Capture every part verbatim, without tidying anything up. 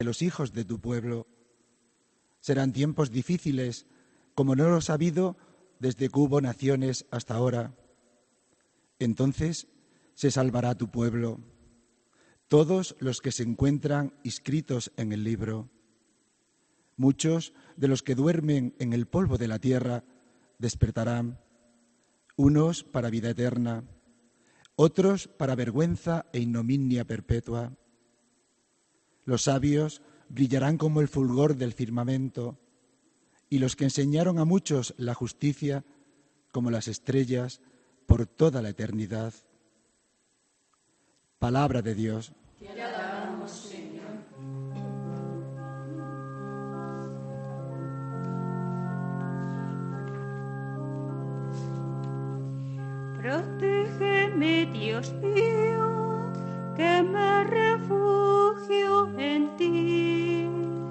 de los hijos de tu pueblo. Serán tiempos difíciles, como no los ha habido desde que hubo naciones hasta ahora. Entonces se salvará tu pueblo, todos los que se encuentran inscritos en el libro. Muchos de los que duermen en el polvo de la tierra despertarán, unos para vida eterna, otros para vergüenza e ignominia perpetua. Los sabios brillarán como el fulgor del firmamento, y los que enseñaron a muchos la justicia como las estrellas por toda la eternidad. Palabra de Dios. Te alabamos, Señor. Protégeme, Dios mío, que me refugio en ti.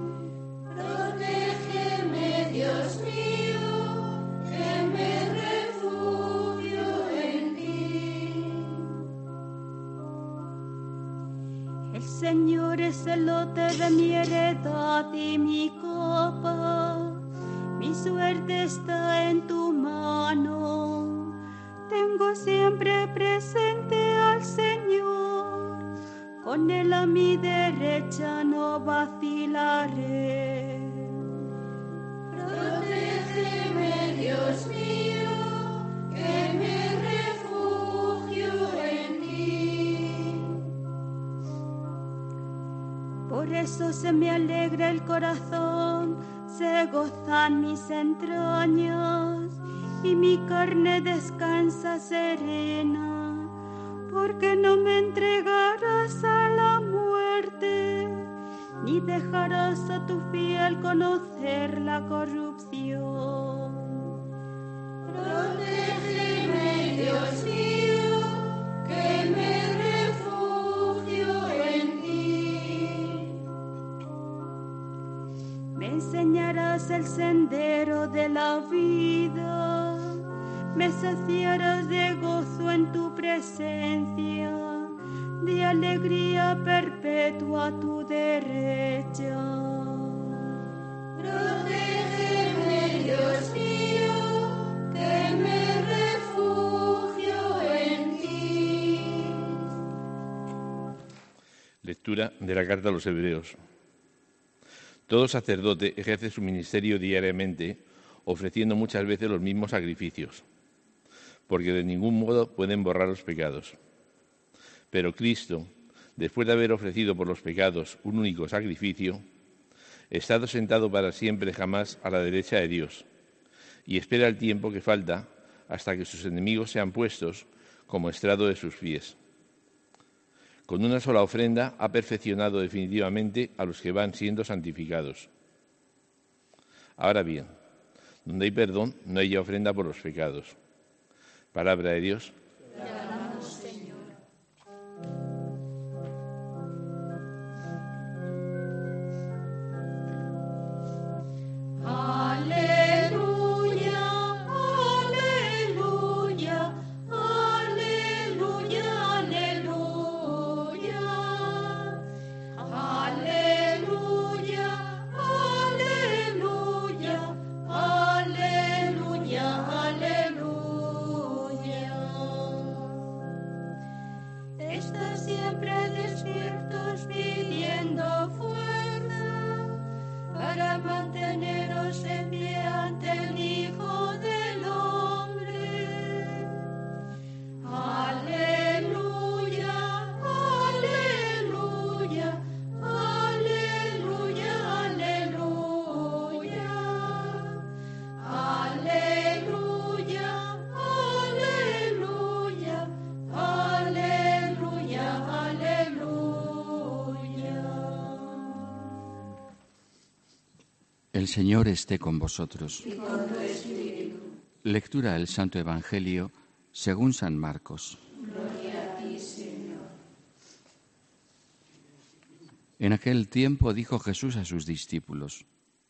Protégeme, Dios mío, que me refugio en ti. El Señor es el lote de mi heredad y mi copa. Mi suerte está en tu mano. Tengo siempre presente al Señor, con Él a mi derecha no vacilaré. Protégeme, Dios mío, que me refugio en ti. Por eso se me alegra el corazón, se gozan mis entrañas, y mi carne descansa serena, porque no me entregarás a la muerte, ni dejarás a tu fiel conocer la corrupción. Protégeme, Dios mío, que me refugio en ti. Me enseñarás el sendero de la vida, me saciarás de gozo en tu presencia, de alegría perpetua a tu derecha. Protégeme, Dios mío, que me refugio en ti. Lectura de la carta a los Hebreos. Todo sacerdote ejerce su ministerio diariamente, ofreciendo muchas veces los mismos sacrificios, porque de ningún modo pueden borrar los pecados. Pero Cristo, después de haber ofrecido por los pecados un único sacrificio, está sentado para siempre jamás a la derecha de Dios, y espera el tiempo que falta hasta que sus enemigos sean puestos como estrado de sus pies. Con una sola ofrenda ha perfeccionado definitivamente a los que van siendo santificados. Ahora bien, donde hay perdón, no hay ya ofrenda por los pecados. Palabra de Dios. Te alabamos, Señor. Aleluya, aleluya, aleluya, aleluya. Aleluya, aleluya, aleluya, aleluya. Está siempre despiertos pidiendo fuerza para manteneros en pie ante el Hijo del Hombre. Aleluya, aleluya, aleluya, aleluya. Aleluya, aleluya, aleluya, aleluya. El Señor esté con vosotros. Y con tu espíritu. Lectura del Santo Evangelio según San Marcos. Gloria a ti, Señor. En aquel tiempo dijo Jesús a sus discípulos: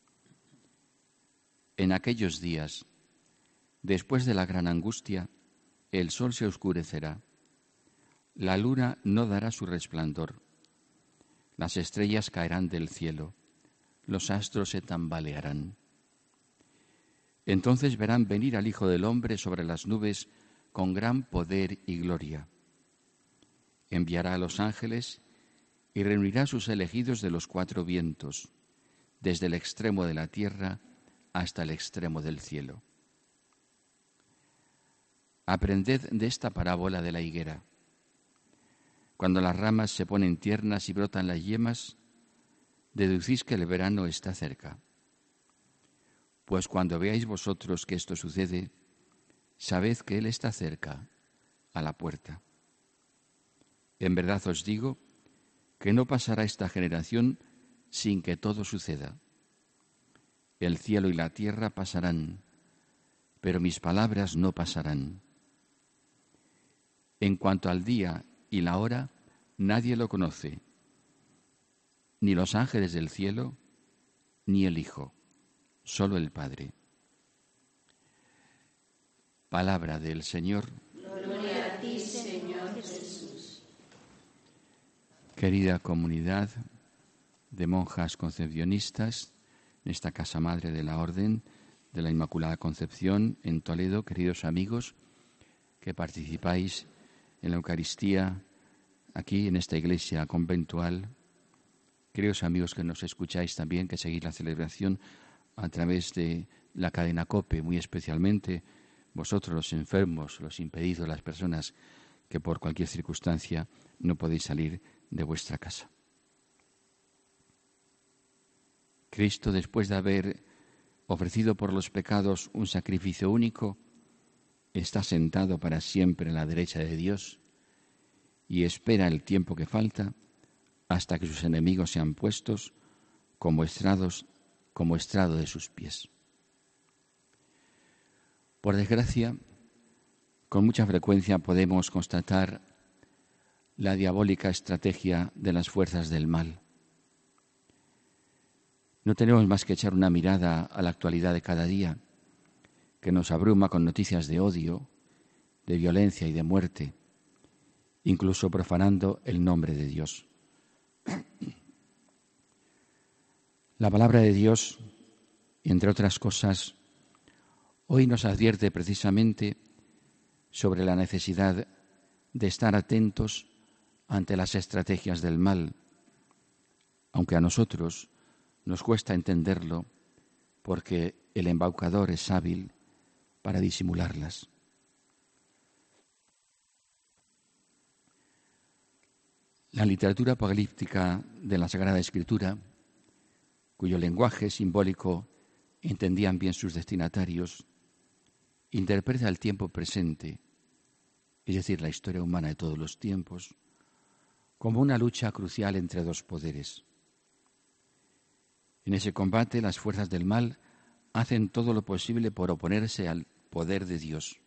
En aquellos días, después de la gran angustia, el sol se oscurecerá, la luna no dará su resplandor, Las estrellas caerán del cielo, los astros se tambalearán. Entonces verán venir al Hijo del Hombre sobre las nubes con gran poder y gloria. Enviará a los ángeles y reunirá a sus elegidos de los cuatro vientos, desde el extremo de la tierra hasta el extremo del cielo. Aprended de esta parábola de la higuera. Cuando las ramas se ponen tiernas y brotan las yemas, deducís que el verano está cerca. Pues cuando veáis vosotros que esto sucede, sabed que Él está cerca, a la puerta. En verdad os digo que no pasará esta generación sin que todo suceda. El cielo y la tierra pasarán, pero mis palabras no pasarán. En cuanto al día y la hora, nadie lo conoce, ni los ángeles del cielo, ni el Hijo, solo el Padre. Palabra del Señor. Gloria a ti, Señor Jesús. Querida comunidad de monjas concepcionistas, en esta Casa Madre de la Orden de la Inmaculada Concepción en Toledo, queridos amigos que participáis en la Eucaristía aquí en esta iglesia conventual, queridos amigos que nos escucháis también, que seguís la celebración a través de la cadena COPE, muy especialmente vosotros los enfermos, los impedidos, las personas que por cualquier circunstancia no podéis salir de vuestra casa. Cristo, después de haber ofrecido por los pecados un sacrificio único, está sentado para siempre a la derecha de Dios y espera el tiempo que falta hasta que sus enemigos sean puestos como estrados, como estrado de sus pies. Por desgracia, con mucha frecuencia podemos constatar la diabólica estrategia de las fuerzas del mal. No tenemos más que echar una mirada a la actualidad de cada día, que nos abruma con noticias de odio, de violencia y de muerte, incluso profanando el nombre de Dios. La palabra de Dios, entre otras cosas, hoy nos advierte precisamente sobre la necesidad de estar atentos ante las estrategias del mal, aunque a nosotros nos cuesta entenderlo porque el embaucador es hábil para disimularlas. La literatura apocalíptica de la Sagrada Escritura, cuyo lenguaje simbólico entendían bien sus destinatarios, interpreta el tiempo presente, es decir, la historia humana de todos los tiempos, como una lucha crucial entre dos poderes. En ese combate, las fuerzas del mal hacen todo lo posible por oponerse al poder de Dios.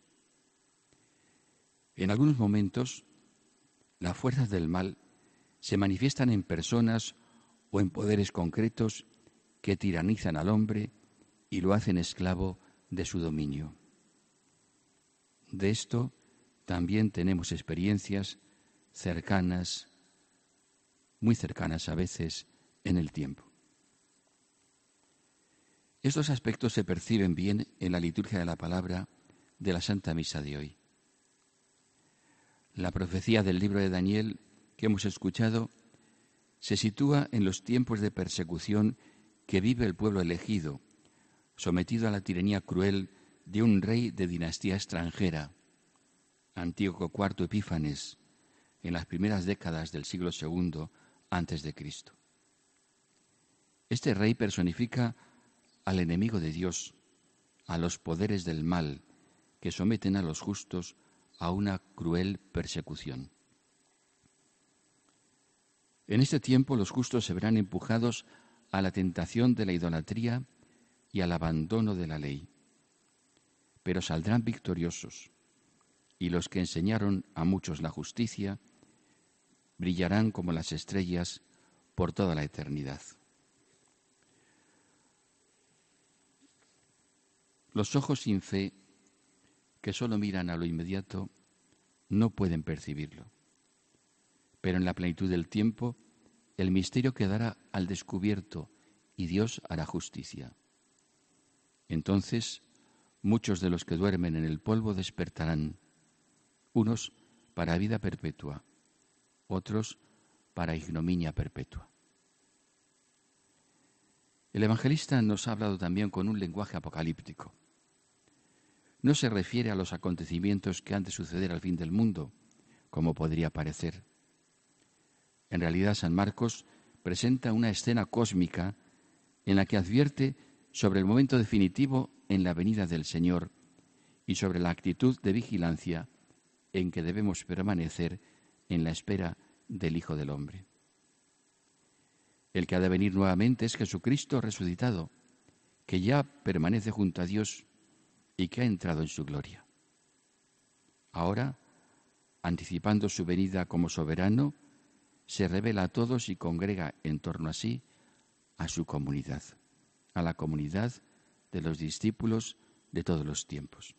En algunos momentos, las fuerzas del mal se manifiestan en personas o en poderes concretos que tiranizan al hombre y lo hacen esclavo de su dominio. De esto también tenemos experiencias cercanas, muy cercanas a veces, en el tiempo. Estos aspectos se perciben bien en la liturgia de la palabra de la Santa Misa de hoy. La profecía del libro de Daniel que hemos escuchado se sitúa en los tiempos de persecución que vive el pueblo elegido, sometido a la tiranía cruel de un rey de dinastía extranjera, Antíoco cuarto Epífanes, en las primeras décadas del siglo segundo antes de Cristo. Este rey personifica al enemigo de Dios, a los poderes del mal que someten a los justos a una cruel persecución. En este tiempo los justos se verán empujados a la tentación de la idolatría y al abandono de la ley, pero saldrán victoriosos, y los que enseñaron a muchos la justicia brillarán como las estrellas por toda la eternidad. Los ojos sin fe, que solo miran a lo inmediato, no pueden percibirlo. Pero en la plenitud del tiempo, el misterio quedará al descubierto y Dios hará justicia. Entonces muchos de los que duermen en el polvo despertarán, unos para vida perpetua, otros para ignominia perpetua. El evangelista nos ha hablado también con un lenguaje apocalíptico. No se refiere a los acontecimientos que han de suceder al fin del mundo, como podría parecer. En realidad, San Marcos presenta una escena cósmica en la que advierte sobre el momento definitivo en la venida del Señor y sobre la actitud de vigilancia en que debemos permanecer en la espera del Hijo del Hombre. El que ha de venir nuevamente es Jesucristo resucitado, que ya permanece junto a Dios y que ha entrado en su gloria. Ahora, anticipando su venida como soberano, se revela a todos y congrega en torno a sí a su comunidad, a la comunidad de los discípulos de todos los tiempos.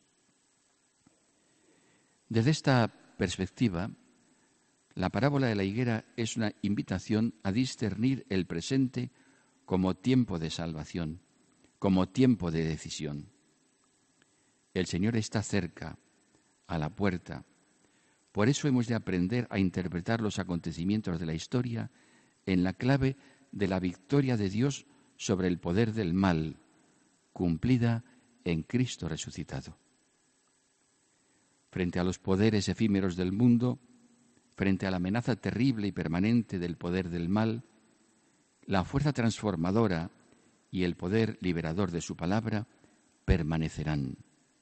Desde esta perspectiva, la parábola de la higuera es una invitación a discernir el presente como tiempo de salvación, como tiempo de decisión. El Señor está cerca, a la puerta. Por eso hemos de aprender a interpretar los acontecimientos de la historia en la clave de la victoria de Dios sobre el poder del mal, cumplida en Cristo resucitado. Frente a los poderes efímeros del mundo, frente a la amenaza terrible y permanente del poder del mal, la fuerza transformadora y el poder liberador de su palabra permanecerán.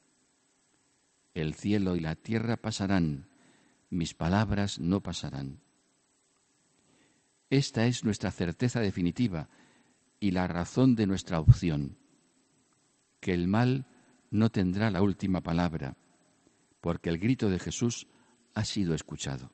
El cielo y la tierra pasarán, mis palabras no pasarán. Esta es nuestra certeza definitiva y la razón de nuestra opción, que el mal no tendrá la última palabra, porque el grito de Jesús ha sido escuchado.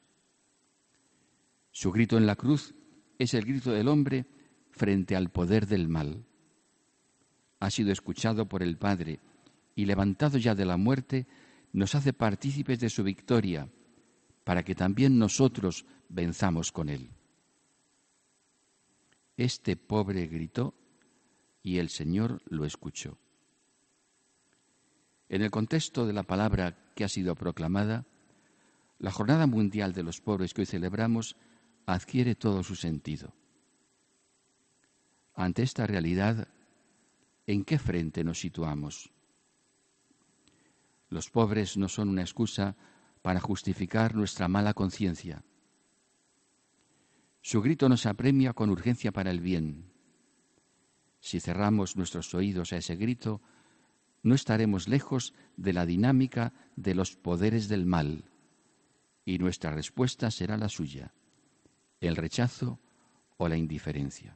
Su grito en la cruz es el grito del hombre frente al poder del mal. Ha sido escuchado por el Padre y levantado ya de la muerte, nos hace partícipes de su victoria, para que también nosotros venzamos con él. Este pobre gritó y el Señor lo escuchó. En el contexto de la palabra que ha sido proclamada, la Jornada Mundial de los Pobres que hoy celebramos adquiere todo su sentido. Ante esta realidad, ¿en qué frente nos situamos? Los pobres no son una excusa para justificar nuestra mala conciencia. Su grito nos apremia con urgencia para el bien. Si cerramos nuestros oídos a ese grito, no estaremos lejos de la dinámica de los poderes del mal, y nuestra respuesta será la suya, el rechazo o la indiferencia.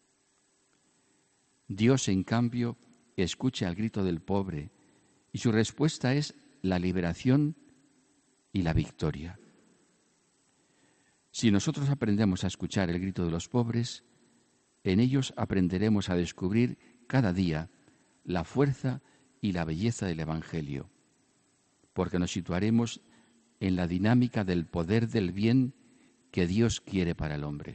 Dios, en cambio, escucha el grito del pobre, y su respuesta es la liberación y la victoria. Si nosotros aprendemos a escuchar el grito de los pobres, en ellos aprenderemos a descubrir cada día la fuerza y la belleza del Evangelio, porque nos situaremos en la dinámica del poder del bien que Dios quiere para el hombre.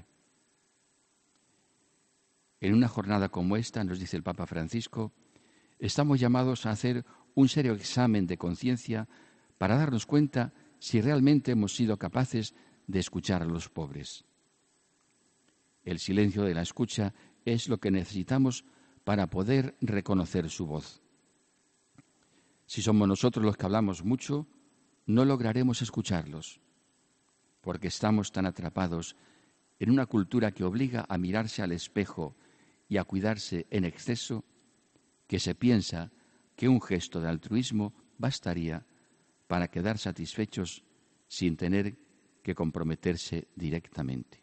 En una jornada como esta, nos dice el Papa Francisco, estamos llamados a hacer un serio examen de conciencia para darnos cuenta si realmente hemos sido capaces de escuchar a los pobres. El silencio de la escucha es lo que necesitamos para poder reconocer su voz. Si somos nosotros los que hablamos mucho, no lograremos escucharlos, porque estamos tan atrapados en una cultura que obliga a mirarse al espejo y a cuidarse en exceso, que se piensa que un gesto de altruismo bastaría para quedar satisfechos sin tener que comprometerse directamente.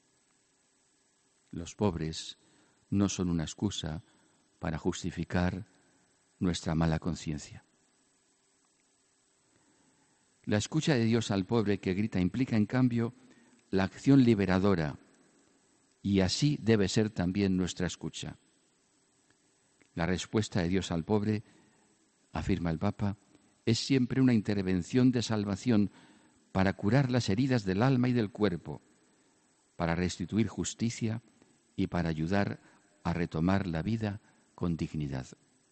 Los pobres no son una excusa para justificar nuestra mala conciencia. La escucha de Dios al pobre que grita implica, en cambio, la acción liberadora, y así debe ser también nuestra escucha. La respuesta de Dios al pobre, afirma el Papa, es siempre una intervención de salvación para curar las heridas del alma y del cuerpo, para restituir justicia y para ayudar a retomar la vida con dignidad.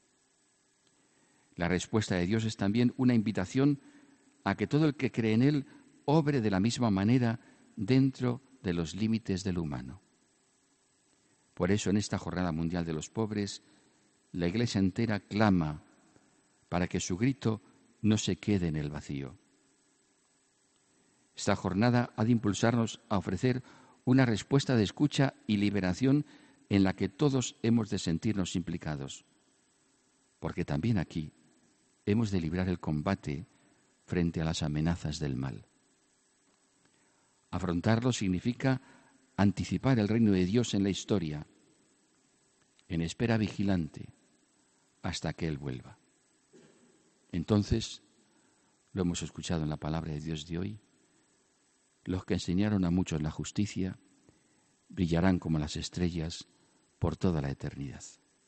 La respuesta de Dios es también una invitación a que todo el que cree en Él obre de la misma manera dentro de los límites del humano. Por eso, en esta Jornada Mundial de los Pobres, la Iglesia entera clama para que su grito no se quede en el vacío. Esta jornada ha de impulsarnos a ofrecer una respuesta de escucha y liberación en la que todos hemos de sentirnos implicados, porque también aquí hemos de librar el combate frente a las amenazas del mal. Afrontarlo significa anticipar el reino de Dios en la historia, en espera vigilante, hasta que Él vuelva. Entonces, lo hemos escuchado en la palabra de Dios de hoy, los que enseñaron a muchos la justicia brillarán como las estrellas por toda la eternidad.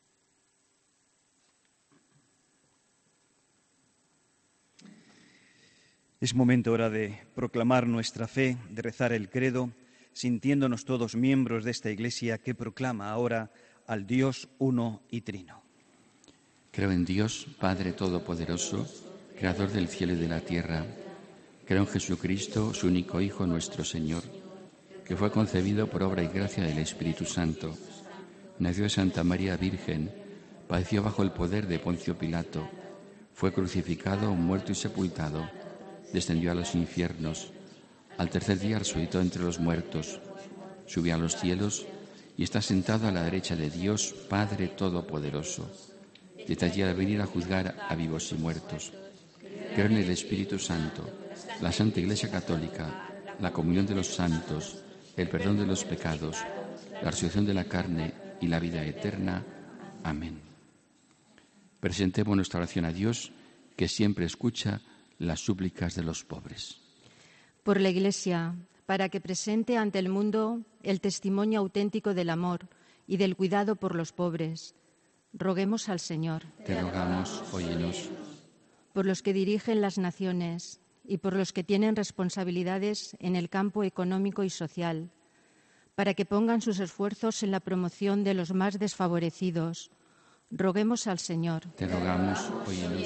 Es momento ahora de proclamar nuestra fe, de rezar el credo, sintiéndonos todos miembros de esta Iglesia que proclama ahora al Dios uno y trino. Creo en Dios, Padre Todopoderoso, Creador del cielo y de la tierra. Creo en Jesucristo, su único Hijo, nuestro Señor, que fue concebido por obra y gracia del Espíritu Santo. Nació de Santa María Virgen, padeció bajo el poder de Poncio Pilato, fue crucificado, muerto y sepultado, descendió a los infiernos, al tercer día resucitó entre los muertos, subió a los cielos y está sentado a la derecha de Dios, Padre Todopoderoso. Desde allí ha de venir a juzgar a vivos y muertos. Creo en el Espíritu Santo, la Santa Iglesia Católica, la comunión de los santos, el perdón de los pecados, la resurrección de la carne y la vida eterna. Amén. Presentemos nuestra oración a Dios, que siempre escucha las súplicas de los pobres. Por la Iglesia, para que presente ante el mundo el testimonio auténtico del amor y del cuidado por los pobres, roguemos al Señor. Te rogamos, óyenos. Por los que dirigen las naciones y por los que tienen responsabilidades en el campo económico y social, para que pongan sus esfuerzos en la promoción de los más desfavorecidos, roguemos al Señor. Te rogamos, óyenos.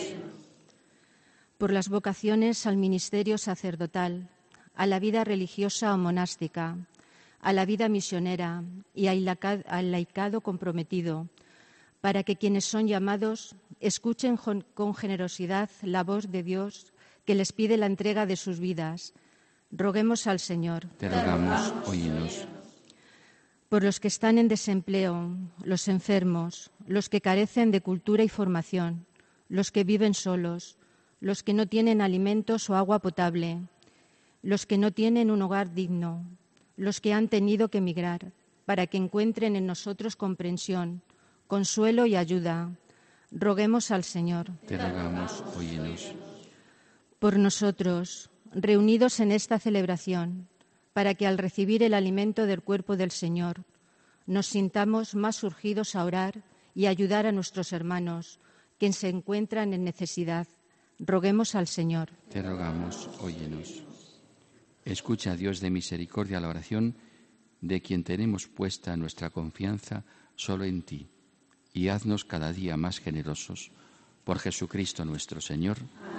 Por las vocaciones al ministerio sacerdotal, a la vida religiosa o monástica, a la vida misionera y al laicado comprometido, para que quienes son llamados escuchen con generosidad la voz de Dios que les pide la entrega de sus vidas. Roguemos al Señor. Te rogamos, óyenos. Por los que están en desempleo, los enfermos, los que carecen de cultura y formación, los que viven solos, los que no tienen alimentos o agua potable, los que no tienen un hogar digno, los que han tenido que emigrar, para que encuentren en nosotros comprensión, consuelo y ayuda. Roguemos al Señor. Te rogamos, óyenos. Por nosotros, reunidos en esta celebración, para que al recibir el alimento del cuerpo del Señor, nos sintamos más urgidos a orar y ayudar a nuestros hermanos que se encuentran en necesidad. Roguemos al Señor. Te rogamos, óyenos. Escucha, Dios de misericordia, la oración de quien tenemos puesta nuestra confianza solo en ti, y haznos cada día más generosos. Por Jesucristo nuestro Señor.